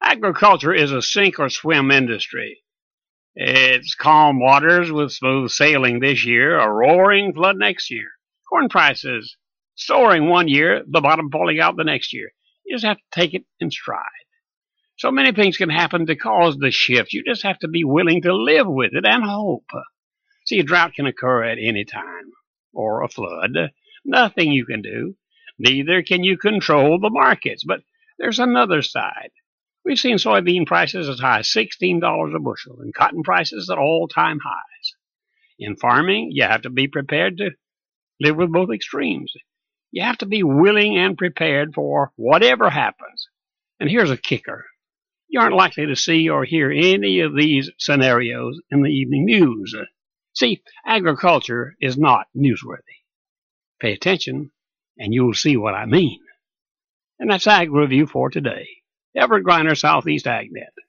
Agriculture is a sink or swim industry. It's calm waters with smooth sailing this year, a roaring flood next year. Corn prices soaring one year, the bottom falling out the next year. You just have to take it in stride. So many things can happen to cause the shift. You just have to be willing to live with it and hope. See, a drought can occur at any time, or a flood. Nothing you can do. Neither can you control the markets. But there's another side. We've seen soybean prices as high as $16 a bushel and cotton prices at all-time highs. In farming, you have to be prepared to live with both extremes. You have to be willing and prepared for whatever happens. And here's a kicker. You aren't likely to see or hear any of these scenarios in the evening news. See, agriculture is not newsworthy. Pay attention, and you'll see what I mean. And that's Ag Review for today. Everett Griner, Southeast AgNet.